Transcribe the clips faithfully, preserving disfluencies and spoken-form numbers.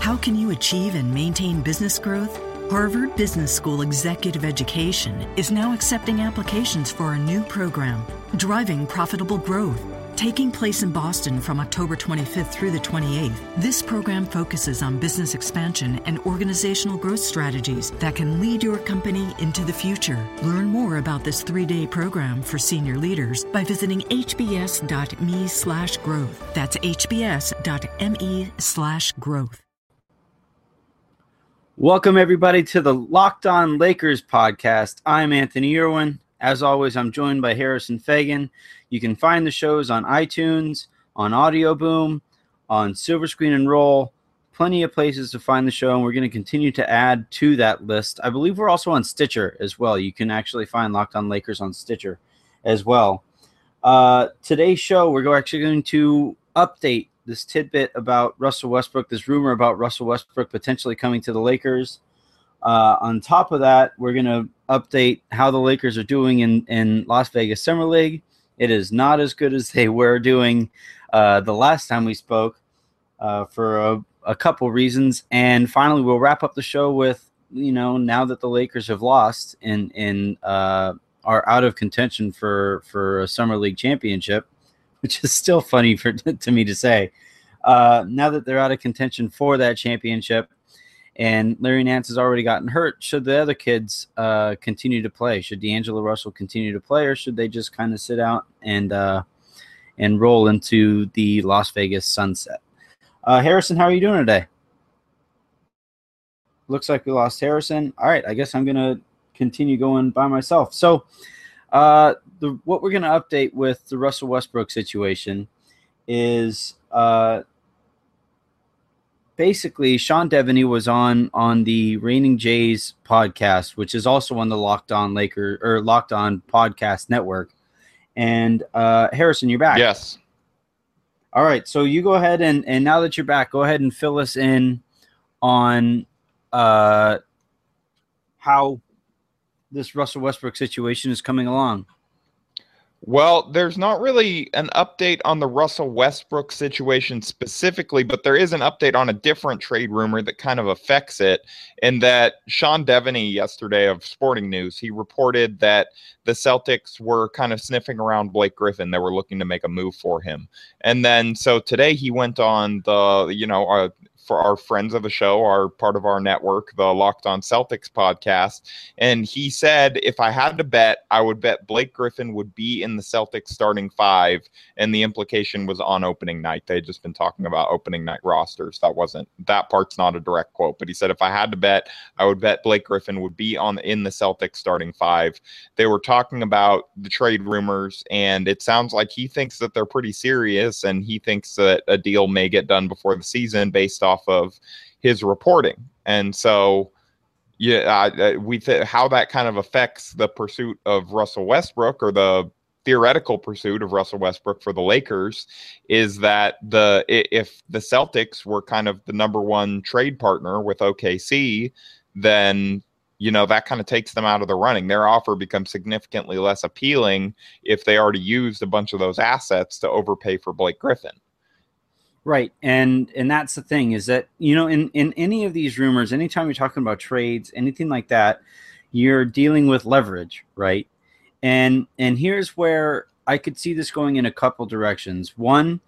How can you achieve and maintain business growth? Harvard Business School Executive Education is now accepting applications for a new program, Driving Profitable Growth. Taking place in Boston from October twenty-fifth through the twenty-eighth, this program focuses on business expansion and organizational growth strategies that can lead your company into the future. Learn more about this three-day program for senior leaders by visiting hbs.me slash growth. That's hbs.me slash growth. Welcome, everybody, to the Locked On Lakers podcast. I'm Anthony Irwin. As always, I'm joined by Harrison Fagan. You can find the shows on iTunes, on Audio Boom, on Silver Screen and Roll. Plenty of places to find the show, and we're going to continue to add to that list. I believe we're also on Stitcher as well. You can actually find Locked On Lakers on Stitcher as well. Uh, today's show, we're actually going to update this tidbit about Russell Westbrook, this rumor about Russell Westbrook potentially coming to the Lakers. Uh, on top of that, we're going to update how the Lakers are doing in, in Las Vegas Summer League. It is not as good as they were doing uh, the last time we spoke uh, for a, a couple reasons. And finally, we'll wrap up the show with, you know, now that the Lakers have lost and, and uh, are out of contention for, for a Summer League championship, which is still funny for to me to say. Uh, now that they're out of contention for that championship, and Larry Nance has already gotten hurt, should the other kids uh, continue to play? Should D'Angelo Russell continue to play, or should they just kind of sit out and uh, and roll into the Las Vegas sunset? Uh, Harrison, how are you doing today? Looks like we lost Harrison. All right, I guess I'm going to continue going by myself. So uh, the, what we're going to update with the Russell Westbrook situation is uh, – basically, Sean Devaney was on on the Reigning Jays podcast, which is also on the Locked On Laker or Locked On Podcast Network. And uh, Harrison, you're back. Yes. All right. So you go ahead and and now that you're back, go ahead and fill us in on uh, how this Russell Westbrook situation is coming along. Well, there's not really an update on the Russell Westbrook situation specifically, but there is an update on a different trade rumor that kind of affects it, in that Sean Devaney yesterday of Sporting News, he reported that the Celtics were kind of sniffing around Blake Griffin. They were looking to make a move for him. And then so today he went on the, you know, uh, for our friends of the show, are part of our network, the Locked On Celtics podcast. And he said, if I had to bet, I would bet Blake Griffin would be in the Celtics starting five. And the implication was on opening night. They'd just been talking about opening night rosters. That wasn't, that part's not a direct quote, but he said, if I had to bet, I would bet Blake Griffin would be on in the Celtics starting five. They were talking about the trade rumors, and it sounds like he thinks that they're pretty serious, and he thinks that a deal may get done before the season based off of his reporting. And so yeah, uh, we th- how that kind of affects the pursuit of Russell Westbrook, or the theoretical pursuit of Russell Westbrook for the Lakers, is that the if the Celtics were kind of the number one trade partner with O K C, then you know that kind of takes them out of the running. Their offer becomes significantly less appealing if they already used a bunch of those assets to overpay for Blake Griffin. Right. And and that's the thing, is that, you know, in, in any of these rumors, anytime you're talking about trades, anything like that, you're dealing with leverage, right? And and here's where I could see this going in a couple directions. One,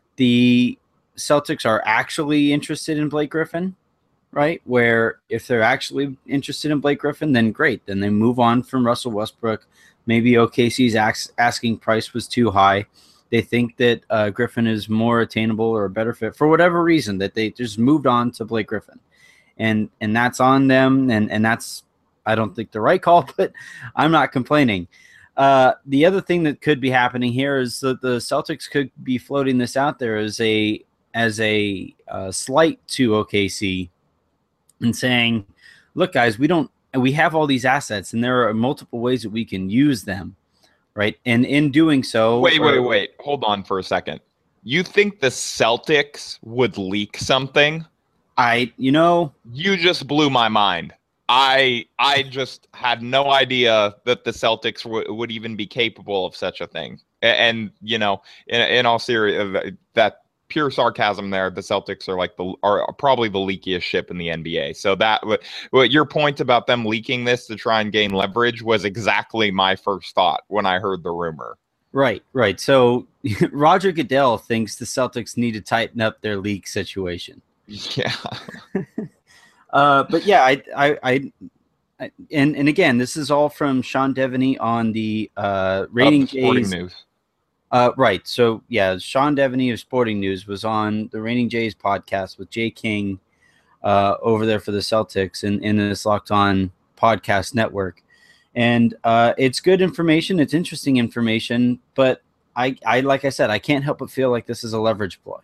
the Celtics are actually interested in Blake Griffin, right? Where if they're actually interested in Blake Griffin, then great. Then they move on from Russell Westbrook. Maybe O K C's ax- asking price was too high. They think that uh, Griffin is more attainable or a better fit for whatever reason, that they just moved on to Blake Griffin. And and that's on them. And, and that's, I don't think, the right call, but I'm not complaining. Uh, the other thing that could be happening here is that the Celtics could be floating this out there as a as a uh, slight to O K C and saying, look, guys, we don't we have all these assets, and there are multiple ways that we can use them. Right. And in doing so. Wait, wait, wait. Hold on for a second. You think the Celtics would leak something? I, you know, you just blew my mind. I I just had no idea that the Celtics w- would even be capable of such a thing. And, and you know, in, in all seriousness, that pure sarcasm there. The Celtics are like the are probably the leakiest ship in the N B A. So that what your point about them leaking this to try and gain leverage was exactly my first thought when I heard the rumor. Right, right. So Roger Goodell thinks the Celtics need to tighten up their league situation. Yeah. uh, but yeah, I, I, I, I, and and again, this is all from Sean Devaney on the uh, Raining Sporting Jays. News. Uh, right. So yeah, Sean Devaney of Sporting News was on the Raining Jays podcast with Jay King uh, over there for the Celtics and in this Locked On podcast network. And uh, it's good information. It's interesting information, but I, I, like I said, I can't help but feel like this is a leverage ploy.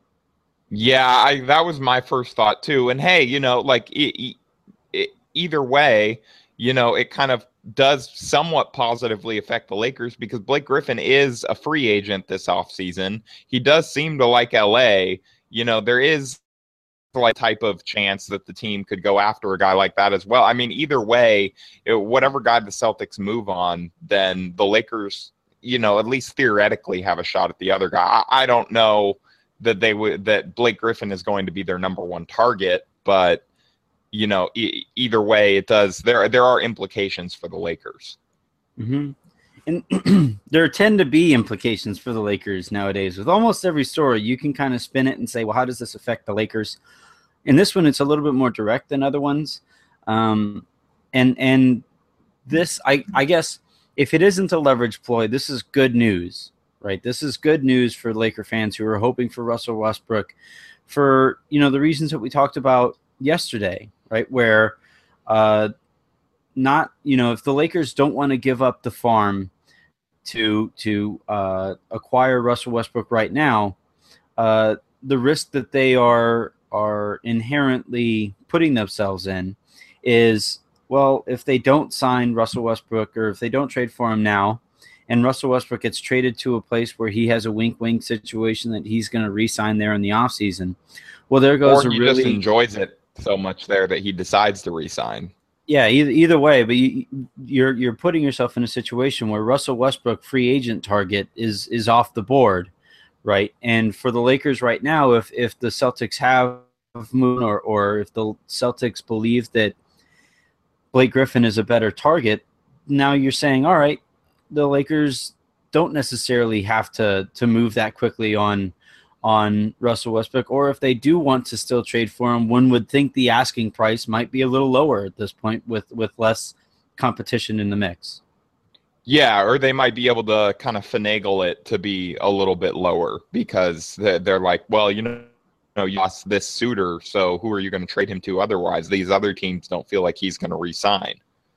Yeah, I, that was my first thought too. And hey, you know, like e- e- either way, you know, it kind of does somewhat positively affect the Lakers because Blake Griffin is a free agent this offseason. He does seem to like L A. You know, there is like type of chance that the team could go after a guy like that as well. I mean, either way, it, whatever guy the Celtics move on, then the Lakers, you know, at least theoretically have a shot at the other guy. I, I don't know that they would that Blake Griffin is going to be their number one target, but you know, e- either way, it does. There, there are implications for the Lakers. Mm-hmm. And there tend to be implications for the Lakers nowadays. With almost every story, you can kind of spin it and say, well, how does this affect the Lakers? In this one, it's a little bit more direct than other ones. Um, and and this, I, I guess, if it isn't a leverage ploy, this is good news, right? This is good news for Laker fans who are hoping for Russell Westbrook for, you know, the reasons that we talked about yesterday, right? Where uh, not, you know, if the Lakers don't want to give up the farm to to uh, acquire Russell Westbrook right now, uh, the risk that they are are inherently putting themselves in is, well, if they don't sign Russell Westbrook or if they don't trade for him now and Russell Westbrook gets traded to a place where he has a wink-wink situation that he's going to re-sign there in the offseason, well, there goes or a he really... just enjoys it so much there that he decides to re-sign. Yeah, either either way, but you, you're you're putting yourself in a situation where Russell Westbrook free agent target is is off the board, right? And for the Lakers right now, if if the Celtics have moved or or if the Celtics believe that Blake Griffin is a better target, now you're saying, all right, the Lakers don't necessarily have to to move that quickly on on Russell Westbrook, or if they do want to still trade for him, one would think the asking price might be a little lower at this point with, with less competition in the mix. Yeah, or they might be able to kind of finagle it to be a little bit lower because they're, they're like, well, you know, you know, you lost this suitor, so who are you going to trade him to otherwise? These other teams don't feel like he's going to re-sign.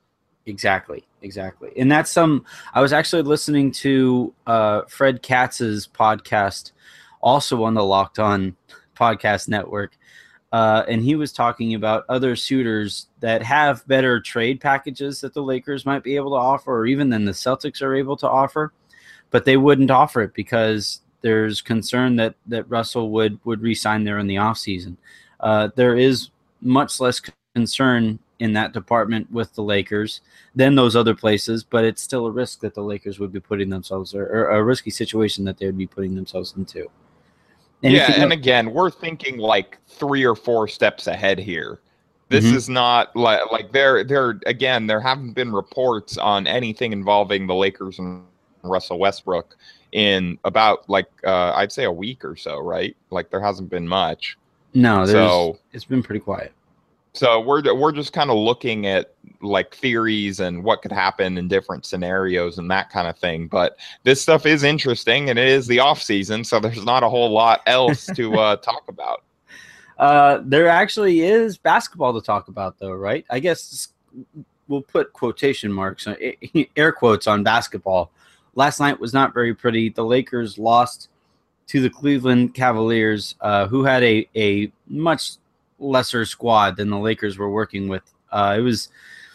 Exactly, exactly. And that's some – I was actually listening to uh, Fred Katz's podcast also on the Locked On podcast network. Uh, and he was talking about other suitors that have better trade packages that the Lakers might be able to offer, or even than the Celtics are able to offer, but they wouldn't offer it because there's concern that, that Russell would, would re-sign there in the offseason. Uh, there is much less concern in that department with the Lakers than those other places, but it's still a risk that the Lakers would be putting themselves, or, or a risky situation that they would be putting themselves into. Anything yeah, and else? Again, we're thinking like three or four steps ahead here. This mm-hmm. is not like like there there again. There haven't been reports on anything involving the Lakers and Russell Westbrook in about like uh, I'd say a week or so, right? Like there hasn't been much. No, so it's been pretty quiet. So we're we're just kind of looking at like theories and what could happen in different scenarios and that kind of thing. But this stuff is interesting, and it is the off season, so there's not a whole lot else to uh, talk about. Uh, there actually is basketball to talk about, though, right? I guess we'll put quotation marks, air quotes on basketball. Last night was not very pretty. The Lakers lost to the Cleveland Cavaliers, uh, who had a a much lesser squad than the Lakers were working with. Uh, it was,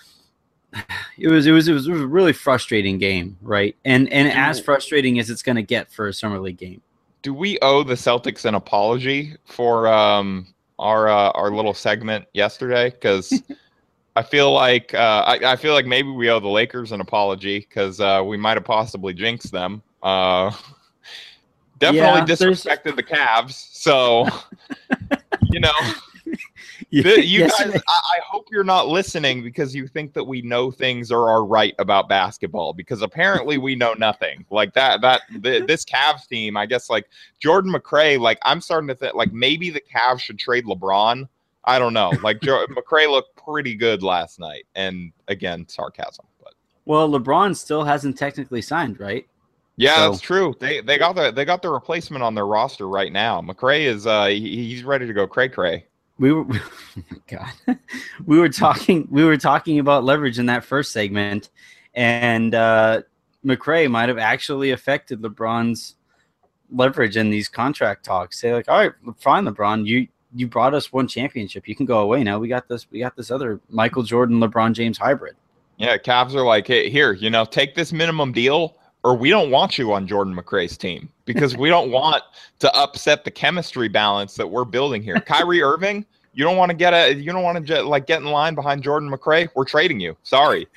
it was, it was, it was, it was a really frustrating game, right? And and as frustrating as it's going to get for a summer league game. Do we owe the Celtics an apology for um, our uh, our little segment yesterday? Because I feel like uh, I, I feel like maybe we owe the Lakers an apology because uh, we might have possibly jinxed them. Uh, Definitely Yeah, disrespected the Cavs. So, you know, Yeah, the, you yes, guys, I, I hope you're not listening because you think that we know things or are right about basketball, because apparently we know nothing. Like that, that the, this Cavs team, I guess, like Jordan McRae, like I'm starting to think like maybe the Cavs should trade LeBron. I don't know. Like jo- McRae looked pretty good last night. And again, sarcasm. But well, LeBron still hasn't technically signed, right? yeah, So- that's true. They they got the they got the replacement on their roster right now. McRae is uh he, he's ready to go cray cray. We were, oh my God, we were talking, we were talking about leverage in that first segment, and uh, McRae might have actually affected LeBron's leverage in these contract talks. Say like, all right, fine, LeBron, you you brought us one championship, you can go away now. We got this, we got this other Michael Jordan, LeBron James hybrid. Yeah, Cavs are like, hey, here, you know, take this minimum deal, or we don't want you on Jordan McRae's team because we don't want to upset the chemistry balance that we're building here. Kyrie Irving, you don't want to get a, you don't want to like get in line behind Jordan McRae. We're trading you. Sorry.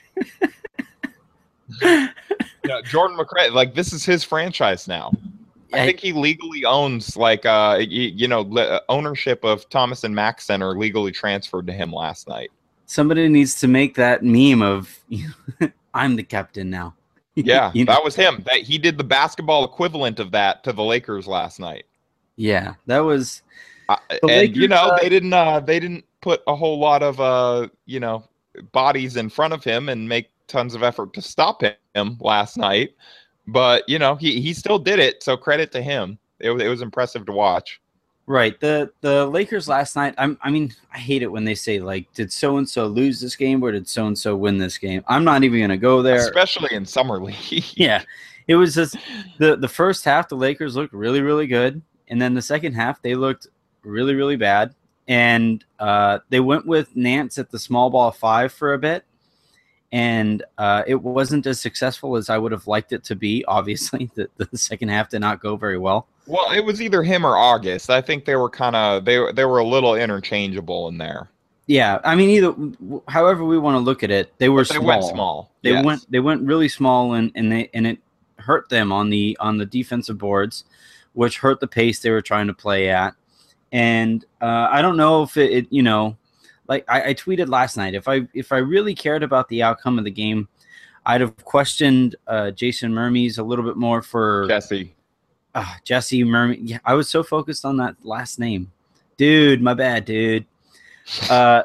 Yeah, Jordan McRae, like this is his franchise now. I think he legally owns like uh you, you know le- ownership of Thomas and Mack Center legally transferred to him last night. Somebody needs to make that meme of I'm the captain now. Yeah, You know? that was him. That he did the basketball equivalent of that to the Lakers last night. Yeah, that was. Uh, and Lakers, you know uh, they didn't uh, they didn't put a whole lot of uh you know bodies in front of him and make tons of effort to stop him last night. But you know he he still did it. So credit to him. It was it was impressive to watch. Right. The the Lakers last night, I'm, I mean, I hate it when they say, like, did so-and-so lose this game or did so-and-so win this game? I'm not even going to go there. Especially in summer league. Yeah. It was just the, the first half, the Lakers looked really, really good. And then the second half, they looked really, really bad. And uh, they went with Nance at the small ball five for a bit. And uh, it wasn't as successful as I would have liked it to be. Obviously, the, the second half did not go very well. Well, it was either him or August. I think they were kind of they they were a little interchangeable in there. Yeah, I mean, either however we want to look at it, they were But they small. went small. They yes. went they went really small, and and they and it hurt them on the on the defensive boards, which hurt the pace they were trying to play at. And uh, I don't know if it, it you know, like I, I tweeted last night, if I if I really cared about the outcome of the game, I'd have questioned uh, Jason Mermes a little bit more for Jesse. Uh, Jesse Mermes. Yeah, I was so focused on that last name, dude. My bad, dude. Uh,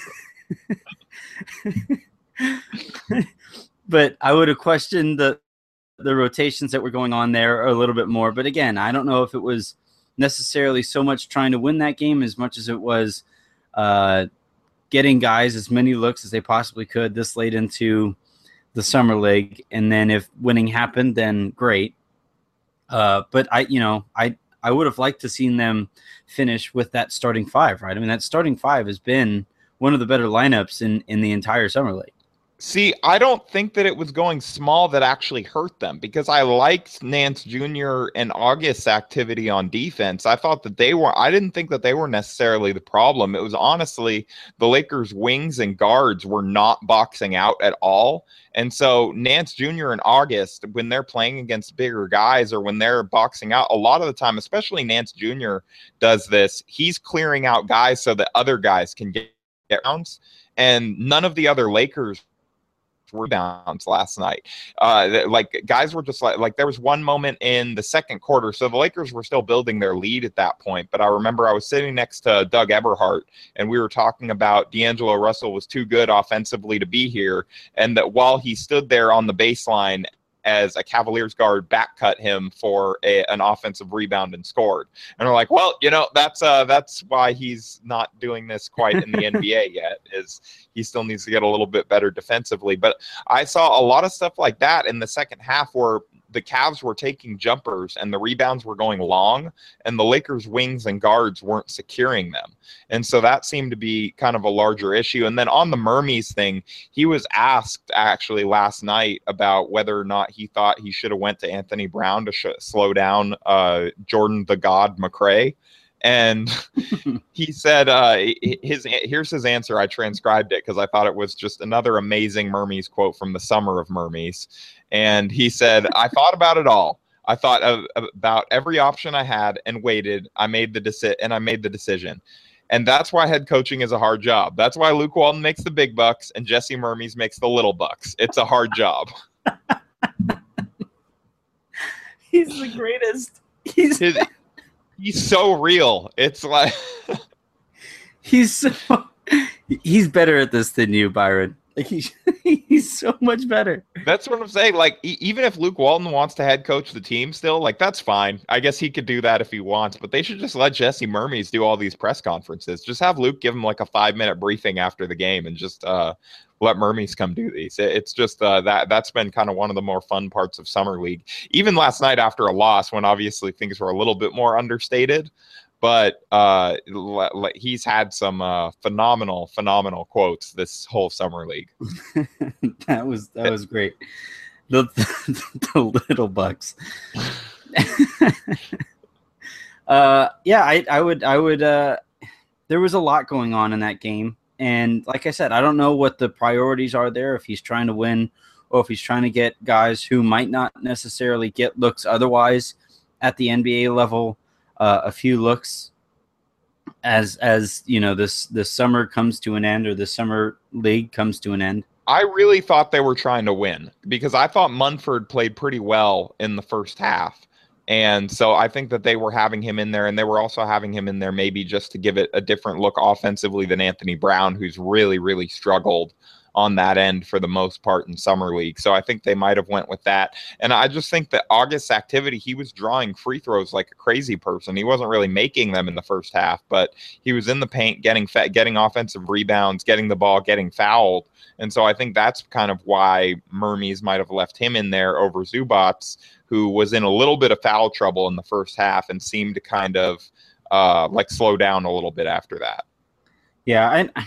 but I would have questioned the the rotations that were going on there a little bit more. But again, I don't know if it was necessarily so much trying to win that game as much as it was uh, getting guys as many looks as they possibly could this late into the summer league. And then if winning happened, then great. Uh, but I, you know, I, I would have liked to seen them finish with that starting five, right? I mean, that starting five has been one of the better lineups in, in the entire summer league. See, I don't think that it was going small that actually hurt them, because I liked Nance Junior and August's activity on defense. I thought that they were, I didn't think that they were necessarily the problem. It was honestly the Lakers' wings and guards were not boxing out at all. And so Nance Junior and August, when they're playing against bigger guys or when they're boxing out, a lot of the time, especially Nance Junior does this, he's clearing out guys so that other guys can get, get rounds. And none of the other Lakers rebounds last night. Uh, like guys were just like, like there was one moment in the second quarter. So the Lakers were still building their lead at that point. But I remember I was sitting next to Doug Eberhardt and we were talking about D'Angelo Russell was too good offensively to be here. And that while he stood there on the baseline as a Cavaliers guard back cut him for a, an offensive rebound and scored. And we're like, well, you know, that's uh, that's why he's not doing this quite in the N B A yet, is he still needs to get a little bit better defensively. But I saw a lot of stuff like that in the second half where the Cavs were taking jumpers and the rebounds were going long and the Lakers wings and guards weren't securing them. And so that seemed to be kind of a larger issue. And then on the Mermes thing, he was asked actually last night about whether or not he thought he should have went to Anthony Brown to sh- slow down uh, Jordan the God McRae. And he said, uh, his here's his answer. I transcribed it because I thought it was just another amazing Mermes quote from the summer of Mermes. And he said, I thought about it all. I thought of, about every option I had and waited. I made the deci- and I made the decision. And that's why head coaching is a hard job. That's why Luke Walton makes the big bucks and Jesse Mermes makes the little bucks. It's a hard job. He's the greatest. He's His, he's so real. It's like he's so he's better at this than you, Byron. Like he's he's so much better. That's what I'm saying. Like e- even if Luke Walton wants to head coach the team still, like that's fine. I guess he could do that if he wants, but they should just let Jesse Mermes do all these press conferences. Just have Luke give him like a five minute briefing after the game and just uh, let Mermes come do these. It, it's just uh, that that's been kind of one of the more fun parts of Summer League. Even last night after a loss, when obviously things were a little bit more understated. But uh, l- l- he's had some uh, phenomenal, phenomenal quotes this whole Summer League. that was that was great. The, the little bucks. uh, yeah, I, I would I would. Uh, there was a lot going on in that game, and like I said, I don't know what the priorities are there. If he's trying to win, or if he's trying to get guys who might not necessarily get looks otherwise at the N B A level. Uh, a few looks as as you know this this summer comes to an end, or the summer league comes to an end. I really thought they were trying to win because I thought Munford played pretty well in the first half. And so I think that they were having him in there, and they were also having him in there maybe just to give it a different look offensively than Anthony Brown, who's really, really struggled on that end for the most part in Summer League. So I think they might have went with that. And I just think that August's activity, he was drawing free throws like a crazy person. He wasn't really making them in the first half, but he was in the paint, getting fa- getting offensive rebounds, getting the ball, getting fouled. And so I think that's kind of why Mermes might have left him in there over Zubats, who was in a little bit of foul trouble in the first half and seemed to kind of uh, like slow down a little bit after that. Yeah, I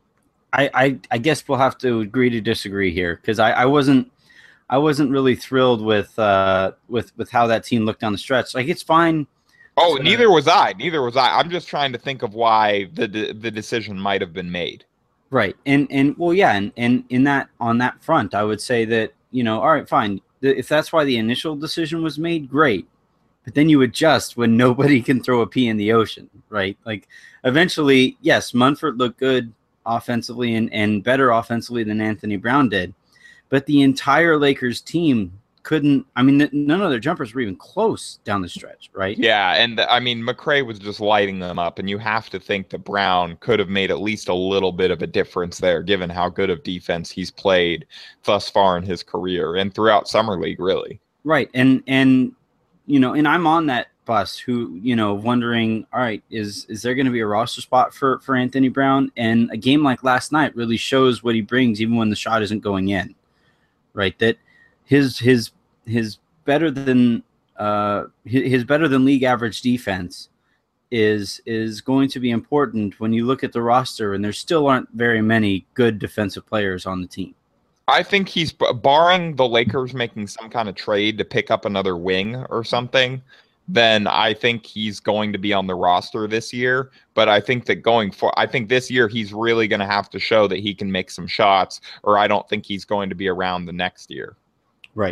I, I, I guess we'll have to agree to disagree here, because I, I wasn't I wasn't really thrilled with uh with, with how that team looked down the stretch. Like it's fine. Oh, to, neither was I. Neither was I. I'm just trying to think of why the the decision might have been made. Right, and and well, yeah, and, and in that on that front, I would say that you know, all right, fine. If that's why the initial decision was made, great. But then you adjust when nobody can throw a pea in the ocean, right? Like eventually, yes, Munford looked good offensively and, and better offensively than Anthony Brown did, but the entire Lakers team couldn't. I mean, none of their jumpers were even close down the stretch, right? Yeah, and I mean, McRae was just lighting them up, and you have to think that Brown could have made at least a little bit of a difference there, given how good of defense he's played thus far in his career and throughout Summer League, really. Right, and and you know, and I'm on that bus who, you know, wondering, all right, is is there going to be a roster spot for for Anthony Brown? And a game like last night really shows what he brings, even when the shot isn't going in, right? That his his his better than uh his, his better than league average defense is is going to be important when you look at the roster, and there still aren't very many good defensive players on the team. I think he's, barring the Lakers making some kind of trade to pick up another wing or something, then I think he's going to be on the roster this year. But I think that going for, I think this year he's really going to have to show that he can make some shots, or I don't think he's going to be around the next year. Right.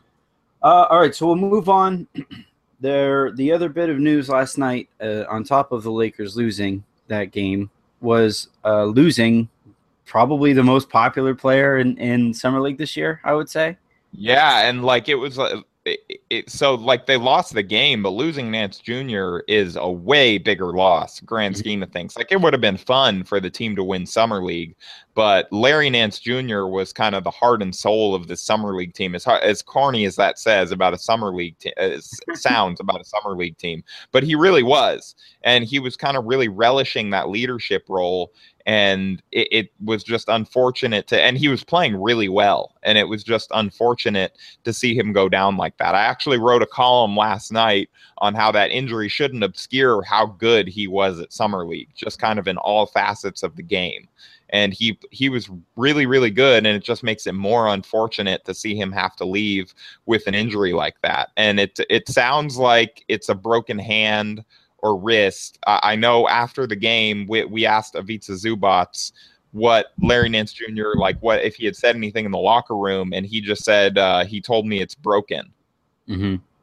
Uh, all right, so we'll move on. There, the other bit of news last night, uh, on top of the Lakers losing that game, was uh, losing probably the most popular player in, in Summer League this year, I would say. Yeah, and like it was uh, it, it, so like they lost the game, but losing Nance Junior is a way bigger loss, grand scheme of things. Like it would have been fun for the team to win Summer League, but Larry Nance Junior was kind of the heart and soul of the Summer League team. As as corny as that says about a Summer League te- as sounds about a Summer League team, but he really was, and he was kind of really relishing that leadership role. And it, it was just unfortunate to, and he was playing really well, and it was just unfortunate to see him go down like that. I actually wrote a column last night on how that injury shouldn't obscure how good he was at Summer League, just kind of in all facets of the game. And he he was really, really good, and it just makes it more unfortunate to see him have to leave with an injury like that. And it it sounds like it's a broken hand or wrist. Uh, I know after the game, we, we asked Ivica Zubats what Larry Nance Junior, like what, if he had said anything in the locker room, and he just said, uh, he told me it's broken. Mm-hmm.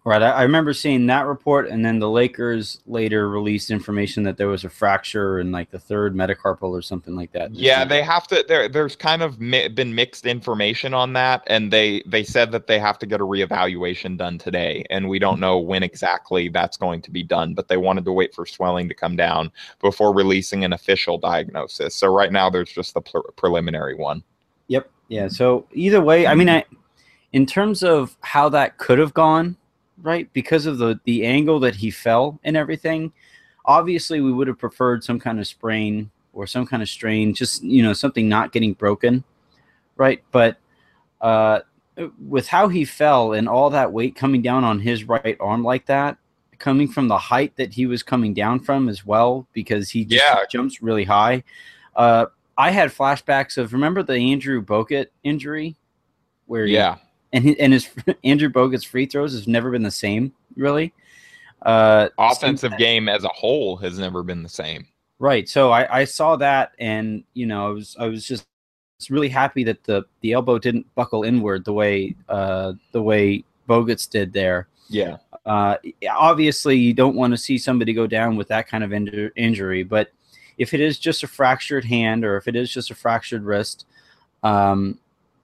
Right. I, I remember seeing that report, and then the Lakers later released information that there was a fracture in like the third metacarpal or something like that. Yeah, they have to. There, there's kind of mi- been mixed information on that, and they they said that they have to get a reevaluation done today, and we don't know when exactly that's going to be done. But they wanted to wait for swelling to come down before releasing an official diagnosis. So right now, there's just the pre- preliminary one. Yep. Yeah. So either way, I mean, I, in terms of how that could have gone, right, because of the the angle that he fell and everything, obviously we would have preferred some kind of sprain or some kind of strain, just, you know, something not getting broken, right? But uh, with how he fell and all that weight coming down on his right arm like that, coming from the height that he was coming down from as well, because he just Yeah. jumps really high. Uh, I had flashbacks of, remember the Andrew Bogut injury? Where he, Yeah. and his, and his Andrew Bogut's free throws has never been the same, really. Uh, Offensive so, game as a whole has never been the same. right. So I, I saw that, and you know, I was I was just really happy that the, the elbow didn't buckle inward the way uh, the way Bogut's did there. Yeah. Uh, obviously, you don't want to see somebody go down with that kind of in- injury, but if it is just a fractured hand or if it is just a fractured wrist, um,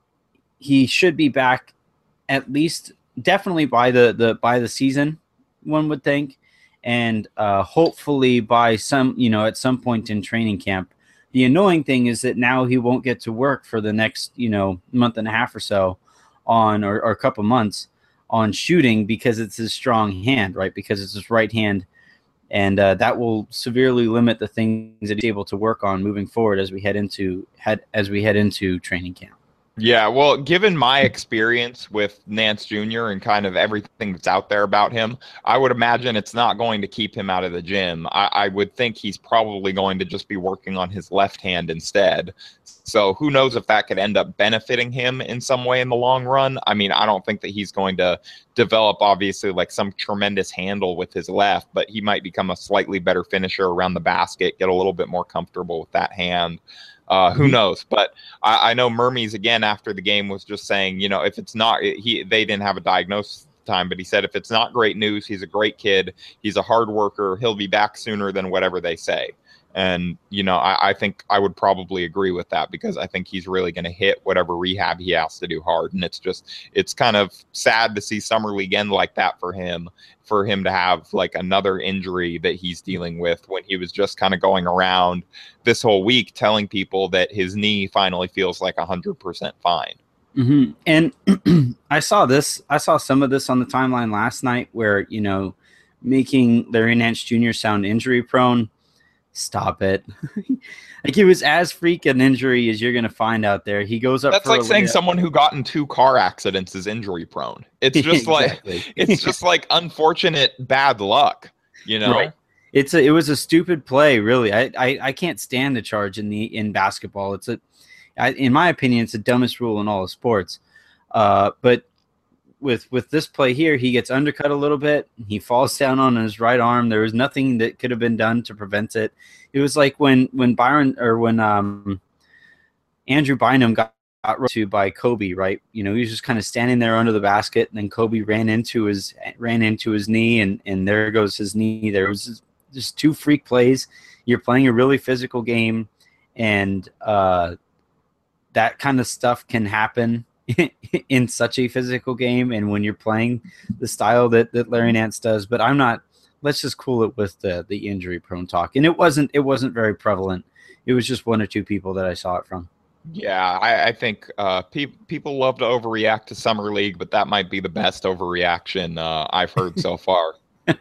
he should be back at least definitely by the, the by the season, one would think, and uh, hopefully by some, you know, at some point in training camp. The annoying thing is that now he won't get to work for the next, you know, month and a half or so on, or, or a couple months on shooting, because it's his strong hand, right? Because it's his right hand. And uh, that will severely limit the things that he's able to work on moving forward as we head into head as we head into training camp. Yeah, well, given my experience with Nance Junior and kind of everything that's out there about him, I would imagine it's not going to keep him out of the gym. I, I would think he's probably going to just be working on his left hand instead. So who knows if that could end up benefiting him in some way in the long run. I mean, I don't think that he's going to develop, obviously, like some tremendous handle with his left, but he might become a slightly better finisher around the basket, get a little bit more comfortable with that hand. Uh, who knows? But I, I know Mermies, again, after the game was just saying, you know, if it's not, he they didn't have a diagnosis at the time, but he said if it's not great news, he's a great kid. He's a hard worker. He'll be back sooner than whatever they say. And, you know, I, I think I would probably agree with that, because I think he's really going to hit whatever rehab he has to do hard. And it's just, it's kind of sad to see Summer League end like that for him, for him to have like another injury that he's dealing with, when he was just kind of going around this whole week telling people that his knee finally feels like one hundred percent fine. Mm-hmm. And I saw this, I saw some of this on the timeline last night where, you know, making Larry Nance Junior sound injury prone. Stop it. Like, it was as freak an injury as you're going to find out there. He goes up. That's for like a saying layup. someone who got in two car accidents is injury prone. It's just Exactly. like, it's just like unfortunate bad luck, you know? Right. It's a, it was a stupid play, really. I, I, I can't stand the charge in the in basketball. It's a, I, in my opinion, it's the dumbest rule in all of sports. Uh, but with with this play here, he gets undercut a little bit. He falls down on his right arm. There was nothing that could have been done to prevent it. It was like when when Byron or when um, Andrew Bynum got, got run to by Kobe, right? You know, he was just kind of standing there under the basket, and then Kobe ran into his ran into his knee, and and there goes his knee. There was just, just two freak plays. You're playing a really physical game, and uh, that kind of stuff can happen in such a physical game, and when you're playing the style that, that Larry Nance does. But I'm not, let's just cool it with the, the injury prone talk. And it wasn't, it wasn't very prevalent. It was just one or two people that I saw it from. Yeah, I, I think uh, pe- people love to overreact to Summer League, but that might be the best overreaction uh, I've heard so far.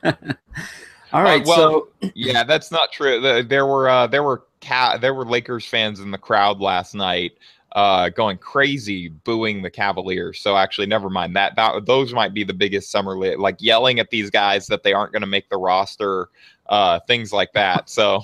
All right. Uh, well, so yeah, that's not true. There were, uh, there were cat, there were Lakers fans in the crowd last night, uh, going crazy, booing the Cavaliers. So actually, never mind that. That those might be the biggest Summer League, like yelling at these guys that they aren't going to make the roster, uh, things like that. So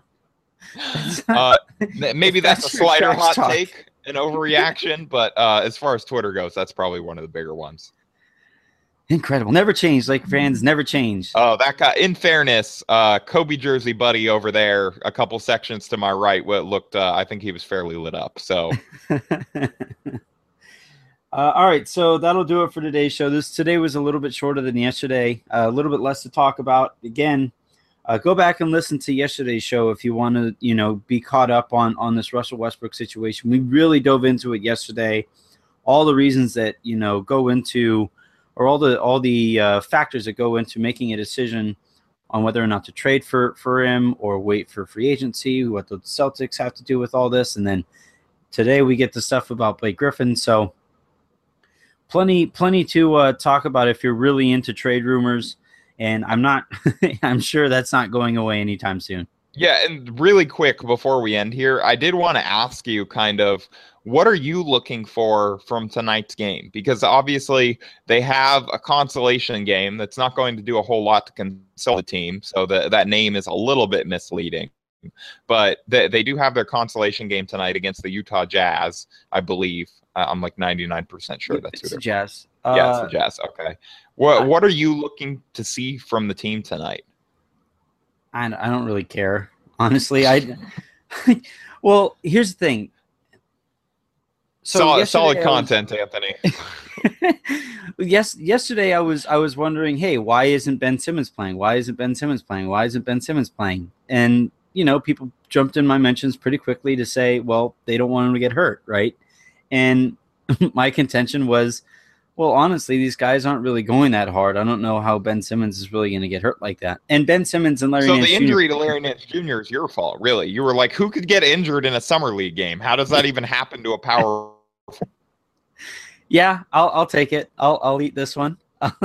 uh, maybe that's, that's a slighter hot talk. take, an overreaction. But uh, as far as Twitter goes, that's probably one of the bigger ones. Incredible. Never change. Like fans never change. Oh, that guy. In fairness, uh, Kobe jersey buddy over there, a couple sections to my right, what looked, uh, I think he was fairly lit up. So, Uh, all right, so that'll do it for today's show. This today was a little bit shorter than yesterday, uh, a little bit less to talk about. Again, uh, go back and listen to yesterday's show if you want to, you know, be caught up on on this Russell Westbrook situation. We really dove into it yesterday, all the reasons that you know go into, or all the all the uh, factors that go into making a decision on whether or not to trade for for him or wait for free agency. What the Celtics have to do with all this, and then today we get the stuff about Blake Griffin. So. Plenty, plenty to uh, talk about if you're really into trade rumors, and I'm not. I'm sure that's not going away anytime soon. Yeah, and really quick before we end here, I did want to ask you kind of what are you looking for from tonight's game? Because obviously they have a consolation game that's not going to do a whole lot to console the team, so the, that name is a little bit misleading. But they, they do have their consolation game tonight against the Utah Jazz, I believe. I'm like ninety-nine percent sure that's it's who the Jazz. Uh, yeah, it's the Jazz. Okay. What What are you looking to see from the team tonight? I I don't really care, honestly. I well, here's the thing. So solid, solid content, was, Anthony. yes, yesterday I was I was wondering, hey, why isn't Ben Simmons playing? Why isn't Ben Simmons playing? Why isn't Ben Simmons playing? And you know, people jumped in my mentions pretty quickly to say, well, they don't want him to get hurt, right? And my contention was, well, honestly, these guys aren't really going that hard. I don't know how Ben Simmons is really going to get hurt like that. And Ben Simmons and Larry So Nance the injury Junior to Larry Nance Junior is your fault, really. You were like, who could get injured in a summer league game? How does that even happen to a power? Yeah, I'll I'll take it. I'll I'll eat this one.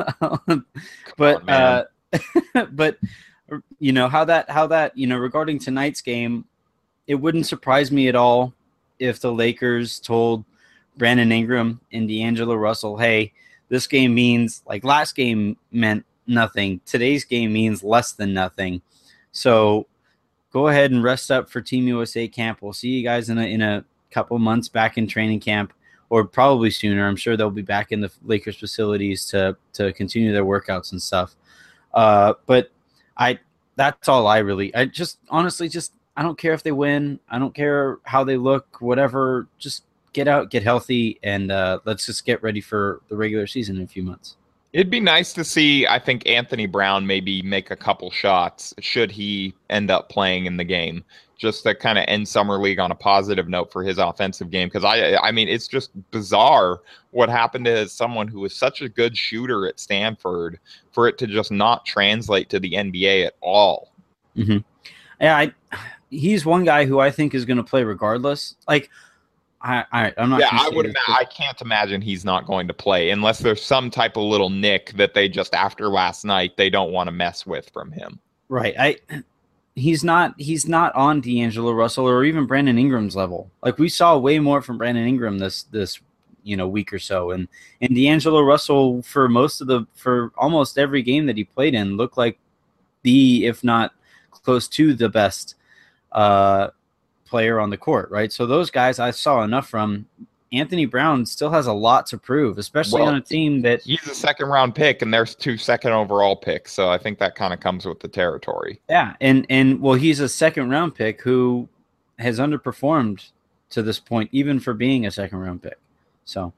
but on, uh, but you know how that how that you know regarding tonight's game, it wouldn't surprise me at all if the Lakers told Brandon Ingram and D'Angelo Russell, hey, this game means, like last game meant nothing. Today's game means less than nothing. So go ahead and rest up for Team U S A camp. We'll see you guys in a, in a couple months back in training camp, or probably sooner. I'm sure they'll be back in the Lakers facilities to, to continue their workouts and stuff. Uh, but I, that's all I really, I just honestly just, I don't care if they win. I don't care how they look, whatever. Just get out, get healthy, and uh, let's just get ready for the regular season in a few months. It'd be nice to see, I think, Anthony Brown maybe make a couple shots should he end up playing in the game, just to kind of end Summer League on a positive note for his offensive game. Because, I, I mean, it's just bizarre what happened to someone who was such a good shooter at Stanford for it to just not translate to the N B A at all. Mm-hmm. Yeah, I, he's one guy who I think is going to play regardless. Like, I, I I'm not. Yeah, I would. Ima- I can't imagine he's not going to play unless there's some type of little nick that they just after last night they don't want to mess with from him. Right. I. He's not. He's not on D'Angelo Russell or even Brandon Ingram's level. Like we saw way more from Brandon Ingram this this you know week or so, and and D'Angelo Russell for most of the for almost every game that he played in looked like the, if not close to the best uh, player on the court, right? So those guys I saw enough from. Anthony Brown still has a lot to prove, especially well, on a team that he's a second round pick and there's two second overall picks. So I think that kind of comes with the territory. Yeah. And, and well, he's a second round pick who has underperformed to this point, even for being a second round pick. So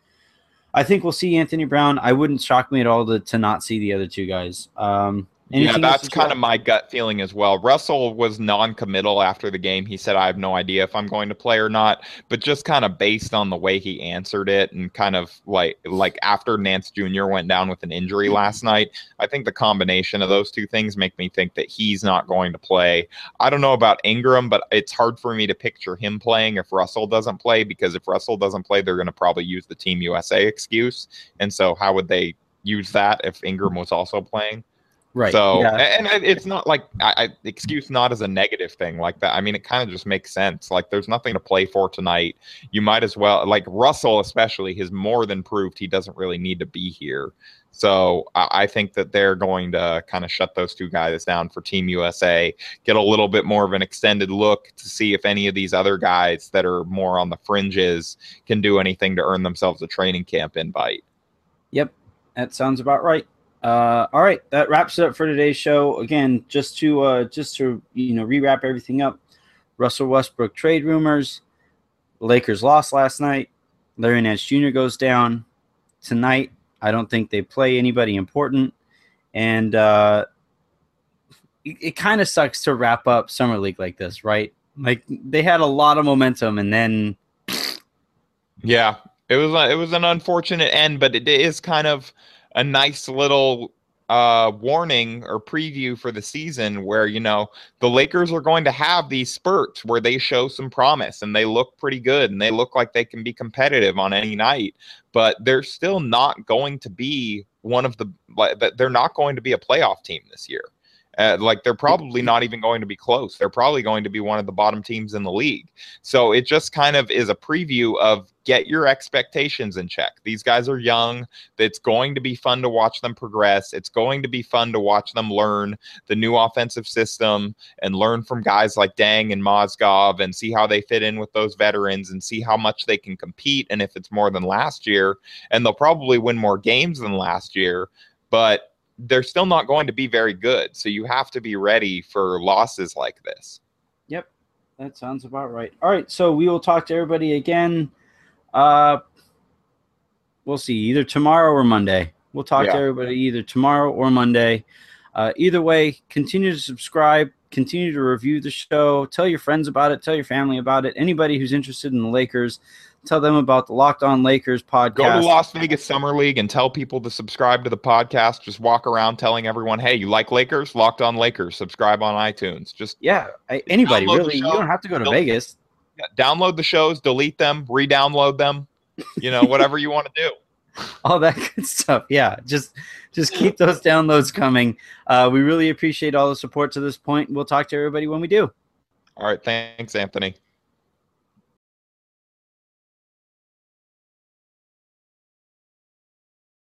I think we'll see Anthony Brown. I wouldn't shock me at all to, to not see the other two guys. Um, Yeah, that's kind of my gut feeling as well. Russell was non-committal after the game. He said, I have no idea if I'm going to play or not, but just kind of based on the way he answered it and kind of like like after Nance Junior went down with an injury last night, I think the combination of those two things make me think that he's not going to play. I don't know about Ingram, but it's hard for me to picture him playing if Russell doesn't play, because if Russell doesn't play, they're going to probably use the Team U S A excuse. And so how would they use that if Ingram was also playing? Right. So, yeah. and it's not like I, I excuse not as a negative thing like that. I mean, it kind of just makes sense. Like, there's nothing to play for tonight. You might as well, like Russell, especially, has more than proved he doesn't really need to be here. So I, I think that they're going to kind of shut those two guys down for Team U S A, get a little bit more of an extended look to see if any of these other guys that are more on the fringes can do anything to earn themselves a training camp invite. Yep. That sounds about right. Uh, all right, that wraps it up for today's show. Again, just to uh, just to you know rewrap everything up. Russell Westbrook trade rumors. Lakers lost last night. Larry Nance Junior goes down tonight. I don't think they play anybody important. And uh, it, it kind of sucks to wrap up Summer League like this, right? Like, they had a lot of momentum, and then... Yeah, it was a, it was an unfortunate end, but it is kind of a nice little uh, warning or preview for the season where, you know, the Lakers are going to have these spurts where they show some promise and they look pretty good and they look like they can be competitive on any night, but they're still not going to be one of the – they're not going to be a playoff team this year. Uh, like, they're probably not even going to be close. They're probably going to be one of the bottom teams in the league. So it just kind of is a preview of get your expectations in check. These guys are young. It's going to be fun to watch them progress. It's going to be fun to watch them learn the new offensive system and learn from guys like Deng and Mozgov and see how they fit in with those veterans and see how much they can compete and if it's more than last year. And they'll probably win more games than last year, but they're still not going to be very good. So you have to be ready for losses like this. Yep, that sounds about right. All right, so we will talk to everybody again. Uh, we'll see, either tomorrow or Monday. We'll talk yeah. to everybody either tomorrow or Monday. Uh, either way, continue to subscribe, continue to review the show, tell your friends about it, tell your family about it. Anybody who's interested in the Lakers, tell them about the Locked On Lakers podcast. Go to Las Vegas Summer League and tell people to subscribe to the podcast. Just walk around telling everyone, hey, you like Lakers? Locked On Lakers. Subscribe on iTunes. Just Yeah, I, anybody, really. You don't have to go to delete, Vegas. Yeah, download the shows, delete them, re-download them, you know, whatever you want to do. All that good stuff. Yeah, just just keep those downloads coming. Uh, we really appreciate all the support to this point. We'll talk to everybody when we do. All right, thanks, Anthony.